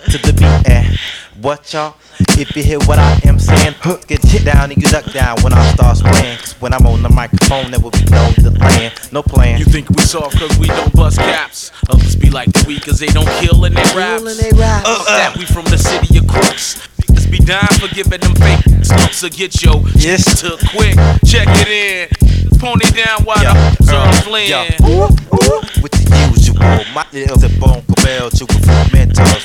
to the beat and what y'all? If you hear what I am saying, get down and you duck down when I start spraying. 'Cause when I'm on the microphone, there will be no delaying, no playing. You think we soft cause we don't bust caps. Others be like the weak cause they don't kill in their raps. That we from the city of crooks. Niggas be dying for giving them fake stunts to get your Yes. shit took quick. Check it in. Pony down while the sun fleeing. With the usual, my ears are bone cabell to a few mentors.